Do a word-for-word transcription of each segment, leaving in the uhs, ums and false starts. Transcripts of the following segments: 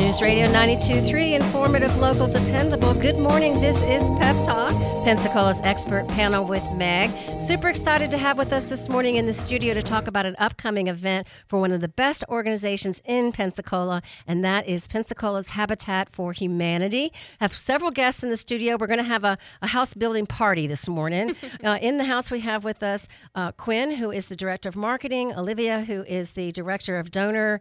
News Radio ninety-two point three, informative, local, dependable. Good morning. This is Pep Talk, Pensacola's expert panel with Meg. Super excited to have with us this morning in the studio to talk about an upcoming event for one of the best organizations in Pensacola, and that is Pensacola's Habitat for Humanity. I have several guests in the studio. We're going to have a, a house building party this morning. uh, in the house, we have with us uh, Quinn, who is the Director of Marketing, Olivia, who is the Director of Donor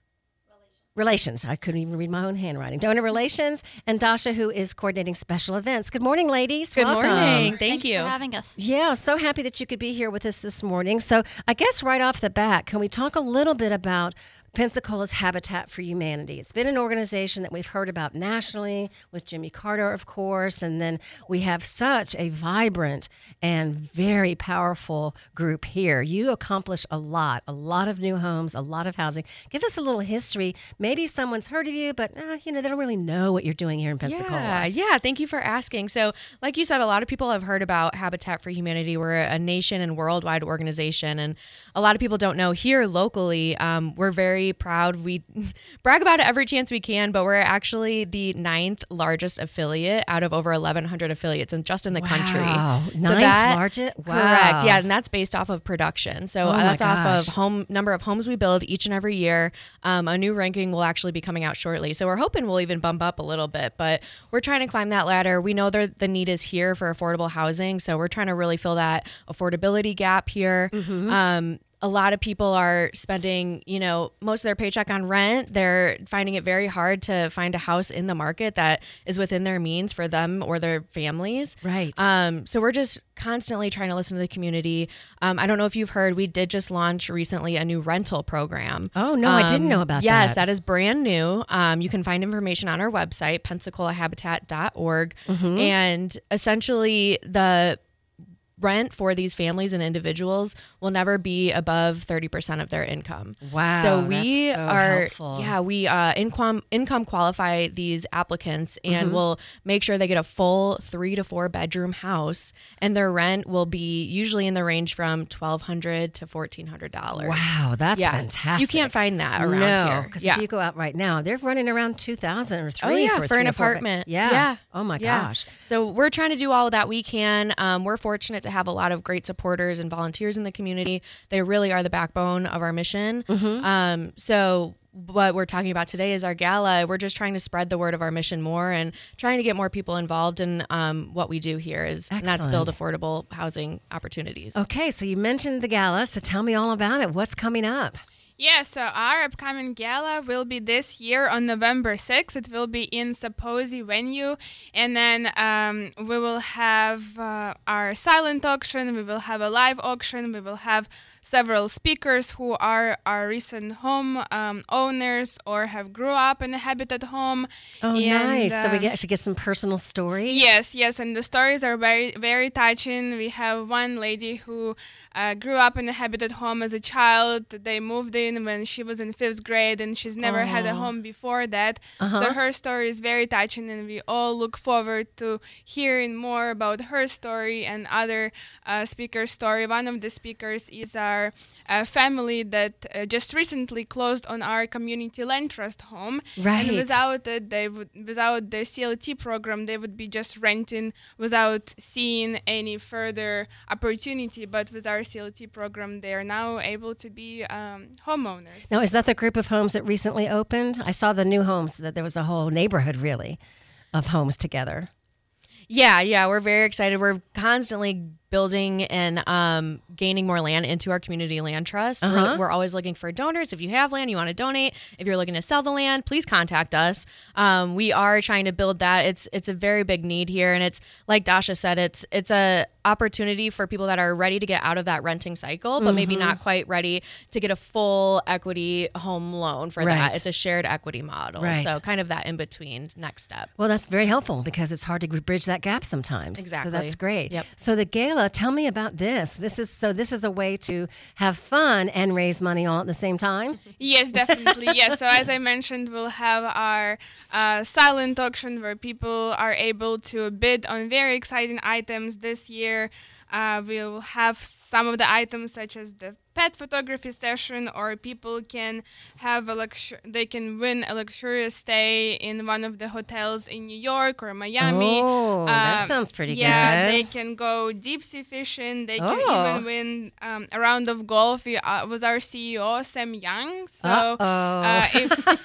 Relations. I couldn't even read my own handwriting. Donor Relations, and Dasha, who is coordinating special events. Good morning, ladies. Good Welcome. morning. Thank Thanks you for having us. Yeah, so happy that you could be here with us this morning. So I guess right off the bat, can we talk a little bit about Pensacola's Habitat for Humanity? It's been an organization that we've heard about nationally with Jimmy Carter, of course, and then we have such a vibrant and very powerful group here. You accomplish a lot, a lot of new homes, a lot of housing. Give us a little history. Maybe someone's heard of you, but uh, you know, they don't really know what you're doing here in Pensacola. Yeah, yeah. Thank you for asking. So, like you said, a lot of people have heard about Habitat for Humanity. We're a nation and worldwide organization, and a lot of people don't know here locally. Um, we're very proud. We brag about it every chance we can, but we're actually the ninth largest affiliate out of over eleven hundred affiliates, and just in the Wow. country. Ninth So that, largest? Wow. Correct. Yeah, and that's based off of production. So Oh my that's off gosh. of home number of homes we build each and every year. Um, a new ranking will actually be coming out shortly. So we're hoping we'll even bump up a little bit, but we're trying to climb that ladder. We know there, the need is here for affordable housing. So we're trying to really fill that affordability gap here. Mm-hmm. Um, a lot of people are spending, you know, most of their paycheck on rent. They're finding it very hard to find a house in the market that is within their means for them or their families. Right. Um, so we're just constantly trying to listen to the community. Um, I don't know if you've heard, we did just launch recently a new rental program. Oh, no, I didn't know about yes, that. that is brand new. Um, you can find information on our website, pensacola habitat dot org. Mm-hmm. And essentially the rent for these families and individuals will never be above thirty percent of their income. Wow, So we that's so are, helpful. yeah, we uh, income income qualify these applicants, and Mm-hmm. we'll make sure they get a full three to four bedroom house, and their rent will be usually in the range from twelve hundred to fourteen hundred dollars. Wow, that's yeah. fantastic. You can't find that around no, here. because Yeah. if you go out right now, they're running around two thousand or three Oh yeah, for, for, three an or four- apartment. Yeah. yeah. Oh my Yeah. gosh. So we're trying to do all that we can. Um, we're fortunate to have a lot of great supporters and volunteers in the community. They really are the backbone of our mission. Mm-hmm. Um, so what we're talking about today is our gala. We're just trying to spread the word of our mission more and trying to get more people involved in um, what we do here is, and that's build affordable housing opportunities. Okay, so you mentioned the gala, so tell me all about it. What's coming up? Yeah, so our upcoming gala will be this year on November sixth. It will be in Saposi venue. And then um, we will have uh, our silent auction. We will have a live auction. We will have several speakers who are our recent home um, owners or have grew up in a Habitat home. Oh, And, nice. so we um, get, actually get some personal stories? Yes, yes, and the stories are very, very touching. We have one lady who uh, grew up in a Habitat home as a child. They moved in when she was in fifth grade, and she's never had a Aw. home before that. Uh-huh. So her story is very touching, and we all look forward to hearing more about her story and other uh, speakers' story. One of the speakers is our uh, family that uh, just recently closed on our community land trust home. Right. And without it, they would, without their C L T program, they would be just renting without seeing any further opportunity. But with our C L T program, they are now able to be um, homeowners. Now, is that the group of homes that recently opened? I saw the new homes, that there was a whole neighborhood, really, of homes together. Yeah, yeah, we're very excited. We're constantly building and um, gaining more land into our community land trust. Uh-huh. We're, we're always looking for donors. If you have land, you want to donate. If you're looking to sell the land, please contact us. Um, we are trying to build that. It's it's a very big need here, and it's like Dasha said, it's it's a opportunity for people that are ready to get out of that renting cycle, but maybe not quite ready to get a full equity home loan for Right. that. It's a shared equity model, Right. so kind of that in between next step. Well, that's very helpful because it's hard to bridge that gap sometimes. Exactly. So that's great. Yep. So the gala, tell me about this. This is so this is a way to have fun and raise money all at the same time. Yes, definitely. Yes. So as I mentioned, we'll have our uh, silent auction where people are able to bid on very exciting items this year. Uh, we'll have some of the items such as the pet photography session, or people can have a luxu- they can win a luxurious stay in one of the hotels in New York or Miami. Oh, that Um, sounds pretty yeah, good. they can go deep sea fishing. They can Oh. even win um, a round of golf. We, uh, was our C E O Sam Young. So Uh-oh. uh, if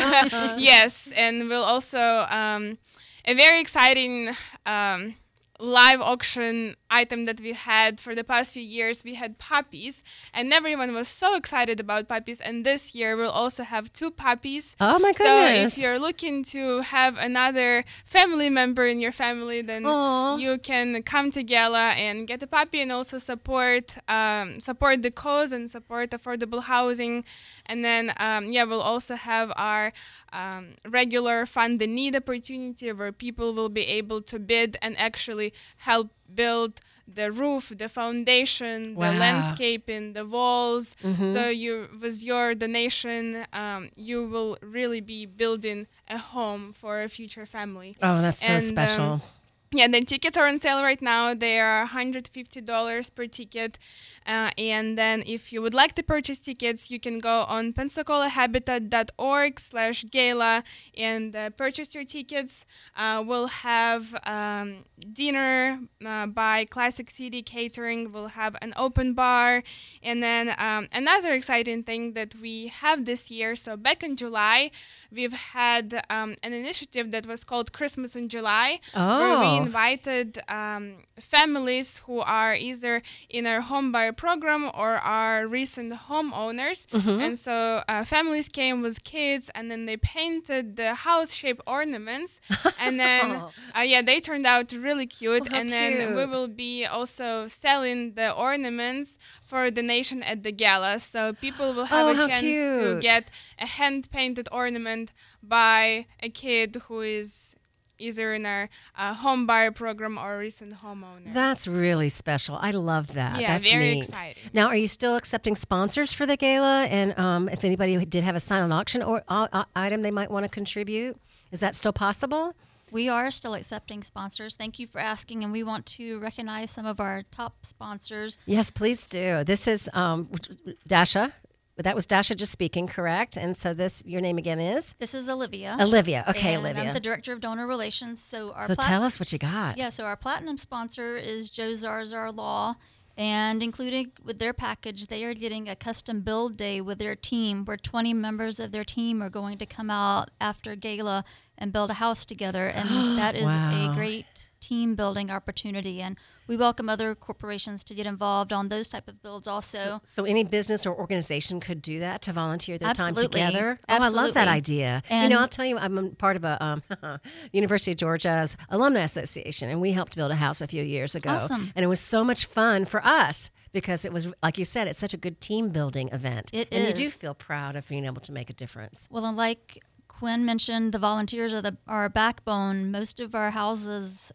yes, and we'll also um, a very exciting um, live auction item that we had for the past few years. We had puppies, and everyone was so excited about puppies. And this year we'll also have two puppies. Oh my So goodness. if you're looking to have another family member in your family, then Aw. you can come to Gala and get a puppy, and also support um, support the cause and support affordable housing. And then um, yeah, we'll also have our um, regular Fund the Need opportunity, where people will be able to bid and actually help build the roof, the foundation, the Wow. landscaping, the walls. Mhm. So you, with your donation, um, you will really be building a home for a future family. Oh, that's so And, special. um, Yeah, the tickets are on sale right now. They are one hundred fifty dollars per ticket. Uh, and then if you would like to purchase tickets, you can go on pensacola habitat dot org slash gala and uh, purchase your tickets. Uh, we'll have um, dinner uh, by Classic City Catering. We'll have an open bar. And then um, another exciting thing that we have this year. So back in July, we've had um, an initiative that was called Christmas in July, where we Oh. invited um, families who are either in our home buyer program or are recent homeowners. Mhm. And so uh, families came with kids, and then they painted the house-shaped ornaments. And then, uh, yeah, they turned out really cute. Oh, how and then we cute. will be also selling the ornaments for donation at the gala. So people will have Oh, a how chance to cute. get a hand-painted ornament by a kid who is either in our uh, home buyer program or recent homeowner. That's really special. I love that. Yeah, That's very neat. exciting. Now, are you still accepting sponsors for the gala? And um, if anybody did have a silent auction or uh, uh, item they might want to contribute, is that still possible? We are still accepting sponsors. Thank you for asking, and we want to recognize some of our top sponsors. Yes, please do. This is um, Dasha. That was Dasha just speaking, correct? And so this, your name again is? This is Olivia. Olivia. Okay, and Olivia. I'm the Director of Donor Relations. So our so plat- tell us what you got. Yeah, so our platinum sponsor is Joe Zarzar Law, and included with their package, they are getting a custom build day with their team, where twenty members of their team are going to come out after gala and build a house together, and that is Wow. a great team building opportunity. And we welcome other corporations to get involved on those type of builds also. So, so any business or organization could do that to volunteer their Absolutely. time together? Oh, I love that Absolutely. idea. you And- know, I'll tell you, I'm a part of a um, University of Georgia's Alumni Association, and we helped build a house a few years ago. Awesome. And it was so much fun for us because it was, like you said, it's such a good team building event. It and is. you do feel proud of being able to make a difference. Well, and like Quinn mentioned, the volunteers are the are our backbone. Most of our houses,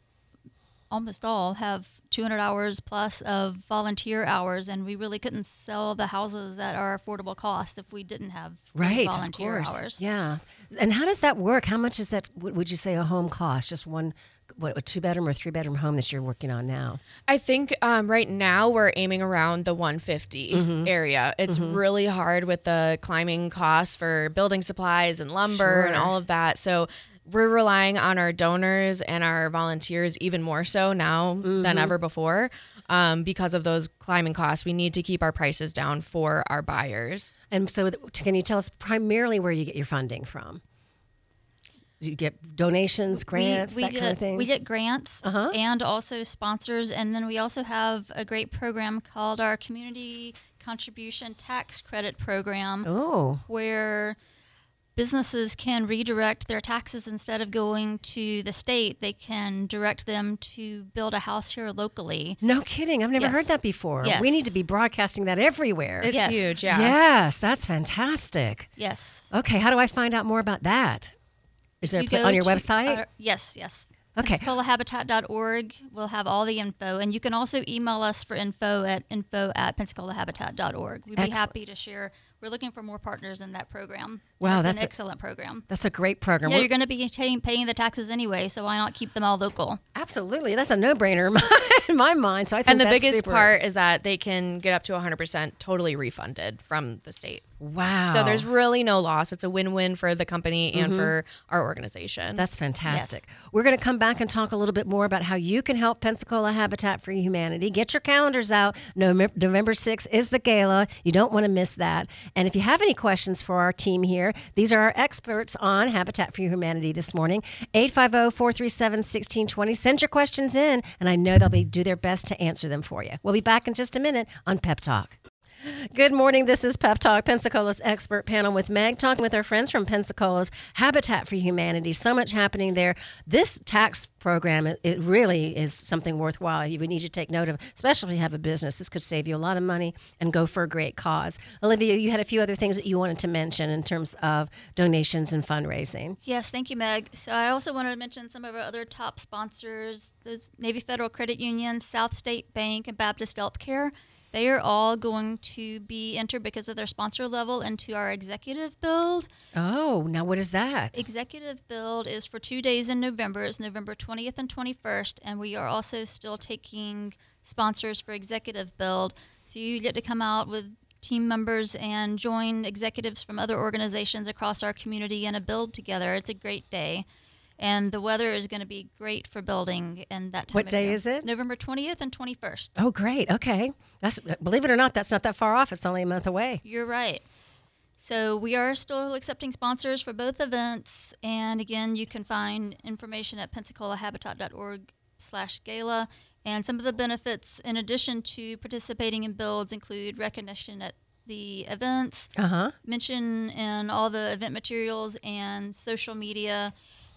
almost all, have two hundred hours plus of volunteer hours, and we really couldn't sell the houses at our affordable cost if we didn't have those Right, of volunteer course. hours. Yeah. And how does that work? How much is that, would would you say, a home cost? Just one, what, a two-bedroom or three-bedroom home that you're working on now? I think um, right now we're aiming around the one fifty Mm-hmm. area. It's really hard with the climbing costs for building supplies and lumber and Sure. all of that. So we're relying on our donors and our volunteers even more so now Mm-hmm. than ever before um, because of those climbing costs. We need to keep our prices down for our buyers. And so, th- can you tell us primarily where you get your funding from? Do you get donations, grants, we, we that get, kind of thing? We get grants Uh-huh. and also sponsors, and then we also have a great program called our Community Contribution Tax Credit Program, Oh, where businesses can redirect their taxes instead of going to the state. They can direct them to build a house here locally. no kidding. I've never Yes. heard that before. Yes. We need to be broadcasting that everywhere. It's Yes. huge, yeah. Yes, that's fantastic. Yes. Okay, how do I find out more about that? Is there a You pla- go on your to website? our- yes, yes. Okay. Pensacola Habitat dot org will have all the info, and you can also email us for info at info at Pensacola Habitat dot org. We'd be Excellent. happy to share. We're looking for more partners in that program. Wow, It's that's an a- excellent program. That's a great program. Yeah, We're- you're going to be paying, paying the taxes anyway, so why not keep them all local? Absolutely. That's a no-brainer in my, in my mind. So I think And the that's biggest super. part is that they can get up to one hundred percent totally refunded from the state. Wow. So there's really no loss. It's a win-win for the company and for our organization. That's fantastic. We're going to come back and talk a little bit more about how you can help Pensacola Habitat for Humanity. Get your calendars out. November November sixth is the gala. You don't want to miss that. And if you have any questions for our team here, these are our experts on Habitat for Humanity this morning. eight five zero, four three seven, one six two zero. Send your questions in, and I know they'll be do their best to answer them for you. We'll be back in just a minute on Pep Talk. Good morning. This is Pep Talk, Pensacola's expert panel with Meg, talking with our friends from Pensacola's Habitat for Humanity. So much happening there. This tax program, it, it really is something worthwhile. You would need to take note of, especially if you have a business. This could save you a lot of money and go for a great cause. Olivia, you had a few other things that you wanted to mention in terms of donations and fundraising. Yes, thank you, Meg. So I also wanted to mention some of our other top sponsors, those Navy Federal Credit Union, South State Bank, and Baptist Healthcare. They are all going to be entered because of their sponsor level into our executive build. Oh, now what is that? Executive build is for two days in November. It's November twentieth and twenty-first, and we are also still taking sponsors for executive build. So you get to come out with team members and join executives from other organizations across our community in a build together. It's a great day. And the weather is going to be great for building and that time What of day year. is it? November twentieth and twenty-first. Oh, great. Okay. That's believe it or not, that's not that far off. It's only a month away. You're right. So we are still accepting sponsors for both events. And again, you can find information at Pensacola Habitat dot org slash gala. And some of the benefits, in addition to participating in builds, include recognition at the events, Uh-huh. mention in all the event materials and social media,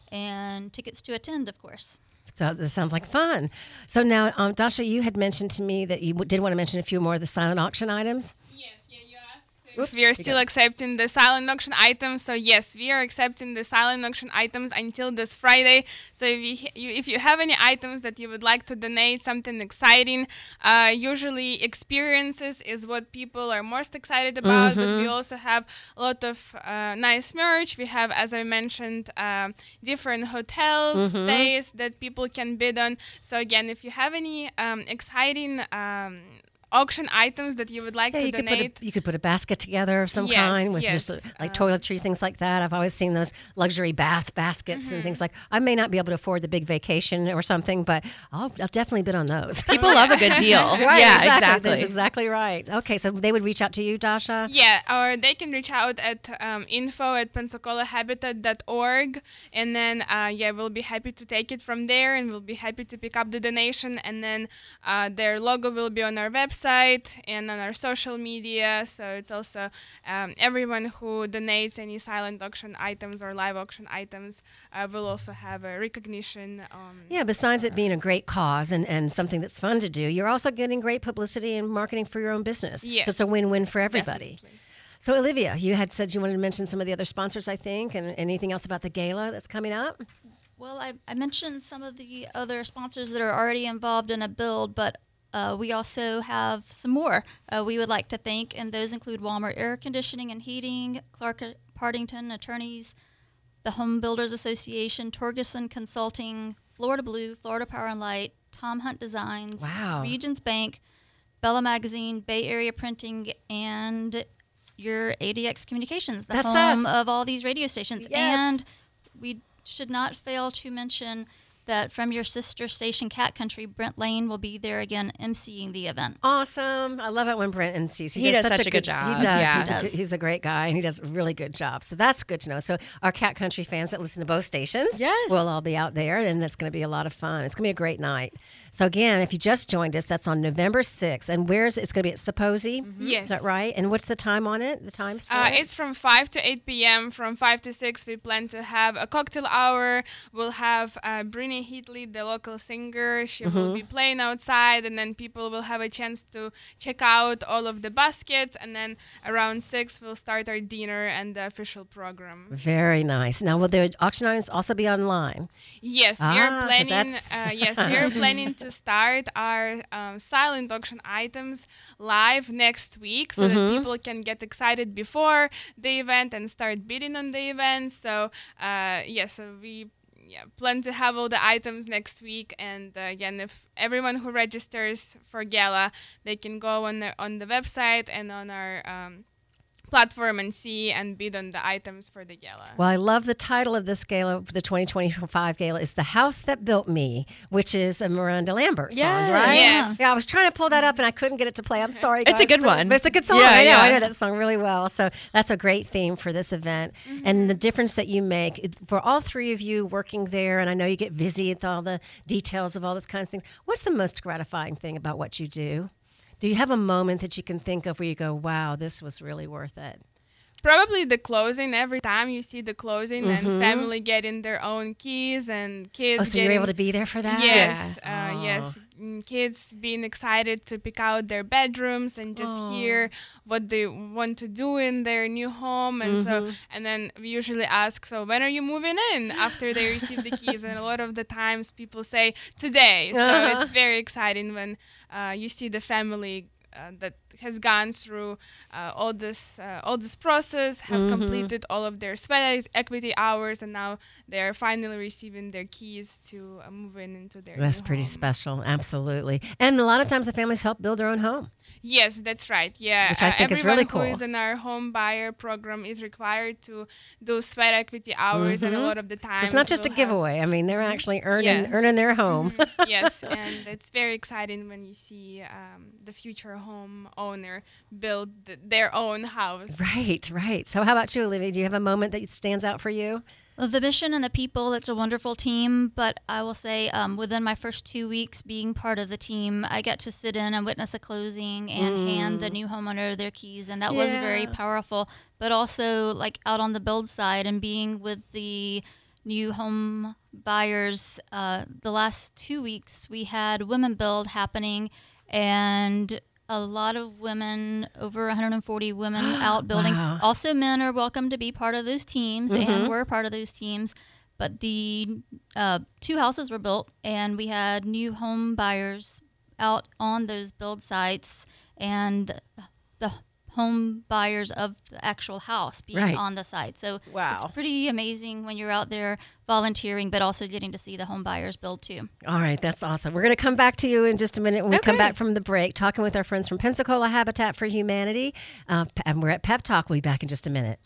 and tickets to attend, of course. So this sounds like fun. So now, um, Dasha, you had mentioned to me that you w- did want to mention a few more of the silent auction items. Yes, yeah, you asked if we are still accepting the silent auction items. So yes, we are accepting the silent auction items until this Friday. So if you, you if you have any items that you would like to donate, something exciting, uh, usually experiences is what people are most excited about. But we also have a lot of uh, nice merch. We have, as I mentioned, uh, different hotels stays that people can bid on. So again, if you have any um, exciting um, auction items that you would like Yeah, to you could, put donate. a, you could put a basket together of some Yes, kind with yes. just uh, like Um, toiletries, things like that. I've always seen those luxury bath baskets and things like. I may not be able to afford the big vacation or something, but I'll, I'll definitely bid on those. People love a good deal. Right, yeah, exactly. exactly. That's exactly right. Okay, so they would reach out to you, Dasha. Yeah, or they can reach out at um, info at Pensacola Habitat dot org, and then uh, yeah, we'll be happy to take it from there, and we'll be happy to pick up the donation, and then uh, their logo will be on our website and on our social media. So it's also um, everyone who donates any silent auction items or live auction items uh, will also have a recognition. Um, Yeah, besides it being a great cause and, and something that's fun to do, you're also getting great publicity and marketing for your own business. So it's a Yes, win-win for everybody. definitely. So Olivia, you had said you wanted to mention some of the other sponsors, I think, and anything else about the gala that's coming up? Well, I, I mentioned some of the other sponsors that are already involved in a build, but uh, we also have some more uh, we would like to thank, and those include Walmart Air Conditioning and Heating, Clark Partington Attorneys, the Home Builders Association, Torgerson Consulting, Florida Blue, Florida Power and Light, Tom Hunt Designs, Wow. Regions Bank, Bella Magazine, Bay Area Printing, and your A D X Communications, the That's home us. of all these radio stations. Yes. And we should not fail to mention that from your sister station, Cat Country, Brent Lane will be there again emceeing the event. Awesome. I love it when Brent and Cece. He does such a good job. He does. Yeah. He's, He a, does. good- he's a great guy, and he does a really good job. So that's good to know. So our Cat Country fans that listen to both stations Yes. will all be out there, and it's going to be a lot of fun. It's going to be a great night. So again, if you just joined us, that's on November sixth. And where's it's going to be at Saposi? Yes. Is that right? And what's the time on it? The times for Uh, it? it's from five to eight p.m. From five to six, we plan to have a cocktail hour. We'll have uh, Brini Penny Heatley, the local singer. She mm-hmm. will be playing outside, and then people will have a chance to check out all of the baskets. And then around six, we'll start our dinner and the official program. Very nice. Now, will the auction items also be online? Yes, ah, we are planning. Uh, yes, we are planning to start our um, silent auction items live next week, so mm-hmm. that people can get excited before the event and start bidding on the event. So, uh, yes, so we yeah, plan to have all the items next week. And uh, again, if everyone who registers for Gala, they can go on the on the website and on our um, platform and see and bid on the items for the gala. Well, I love the title of this gala, the twenty twenty-five gala, is The House That Built Me, which is a Miranda Lambert song, yes. right? Yes. Yeah, I was trying to pull that up and I couldn't get it to play. I'm sorry, guys. It's a good one. But it's a good song. Yeah, I know. yeah. I know that song really well. So that's a great theme for this event. Mm-hmm. And the difference that you make it, for all three of you working there, and I know you get busy with all the details of all this kind of things. What's the most gratifying thing about what you do? Do you have a moment that you can think of where you go, wow, this was really worth it? Probably the closing. Every time you see the closing mm-hmm. and family getting their own keys and kids. Oh, so getting, you're able to be there for that? Yes, yeah. uh, oh. yes. Kids being excited to pick out their bedrooms and just oh. hear what they want to do in their new home, and mm-hmm. so and then we usually ask, so when are you moving in? After they receive the keys, and a lot of the times people say today. So uh-huh. it's very exciting when uh, you see the family Uh, that has gone through uh, all this uh, all this process, have mm-hmm. completed all of their sweat equity hours, and now they're finally receiving their keys to uh, move in into their That's new pretty home. Special, absolutely. And a lot of times the families help build their own home. Yes, that's right. Yeah, which I think uh, is really cool. Everyone who is in our home buyer program is required to do sweat equity hours, mm-hmm. and a lot of the time so it's not just we'll a giveaway. I mean, they're actually earning yeah. earning their home. Mm-hmm. Yes, and it's very exciting when you see um, the future home owner build th- their own house. Right, right. So how about you, Olivia? Do you have a moment that stands out for you? Well, the mission and the people, it's a wonderful team, but I will say um, within my first two weeks being part of the team, I got to sit in and witness a closing and mm. hand the new homeowner their keys, and that yeah. was very powerful. But also, like, out on the build side and being with the new home buyers, uh, the last two weeks we had Women Build happening, and a lot of women, over one hundred forty women out building. Wow. Also, men are welcome to be part of those teams, mm-hmm. and we're part of those teams. But the uh, two houses were built, and we had new home buyers out on those build sites, and the home buyers of the actual house being right. on the site. So wow. it's pretty amazing when you're out there volunteering, but also getting to see the home buyers build too. All right, that's awesome. We're going to come back to you in just a minute when we okay. come back from the break, talking with our friends from Pensacola Habitat for Humanity. Uh, and we're at Pep Talk. We'll be back in just a minute.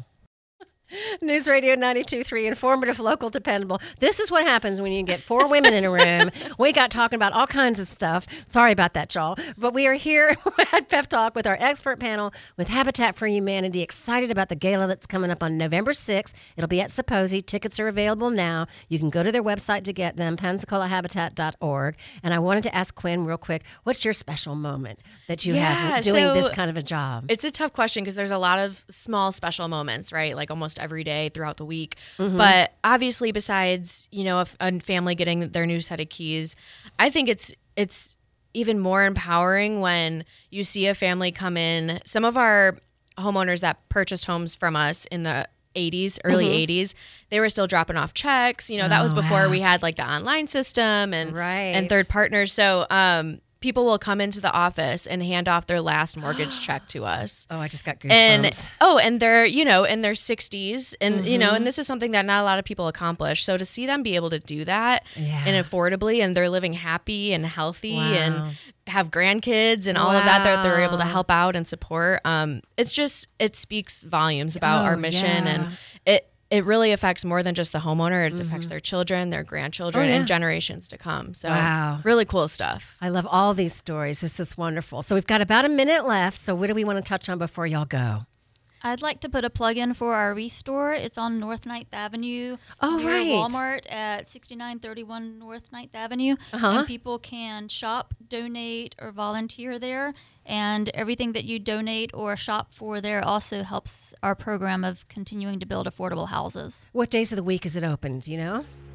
News Radio ninety-two point three, informative, local, dependable. This is what happens when you get four women in a room. We got talking about all kinds of stuff. Sorry about that, y'all. But we are here at Pep Talk with our expert panel with Habitat for Humanity, excited about the gala that's coming up on November sixth. It'll be at Supposi. Tickets are available now. You can go to their website to get them, pensacola habitat dot org. And I wanted to ask Quinn real quick, what's your special moment that you yeah, have doing so this kind of a job? It's a tough question because there's a lot of small special moments, right? Like almost every day throughout the week. Mm-hmm. But obviously, besides, you know, a, a family getting their new set of keys, I think it's it's even more empowering when you see a family come in. Some of our homeowners that purchased homes from us in the eighties, early mm-hmm. eighties, they were still dropping off checks. You know, that oh, was before wow. we had like the online system and right. and third partners. So, um, people will come into the office and hand off their last mortgage check to us. Oh, I just got goosebumps. And oh, and they're, you know, in their sixties, and mm-hmm. you know, and this is something that not a lot of people accomplish. So to see them be able to do that yeah. and affordably, and they're living happy and healthy wow. and have grandkids and all wow. of that that they're able to help out and support. Um, it's just it speaks volumes about oh, our mission, yeah. and it. It really affects more than just the homeowner. It mm-hmm. affects their children, their grandchildren, oh, yeah. and generations to come. So wow. really cool stuff. I love all these stories. This is wonderful. So we've got about a minute left. So what do we want to touch on before y'all go? I'd like to put a plug in for our Restore. It's on North Ninth Avenue. Oh, near right. Walmart at sixty-nine thirty-one North Ninth Avenue. Uh-huh. And people can shop, donate, or volunteer there. And everything that you donate or shop for there also helps our program of continuing to build affordable houses. What days of the week is it open? Do you know?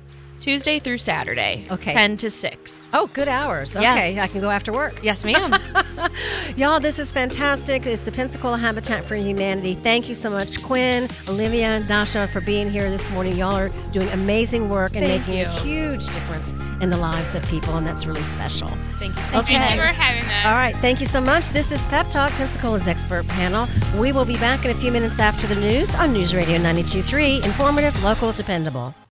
Tuesday through Saturday. Okay. ten to six. Oh, good hours. Okay, Yes. I can go after work. Yes, ma'am. Y'all, this is fantastic. It's the Pensacola Habitat for Humanity. Thank you so much, Quinn, Olivia, and Dasha, for being here this morning. Y'all are doing amazing work and Thank making you. a huge difference in the lives of people, and that's really special. Thank you so much. Okay. Thank you for having us. All right, thank you so much. This is Pep Talk, Pensacola's expert panel. We will be back in a few minutes after the news on News Radio ninety-two point three, informative, local, dependable.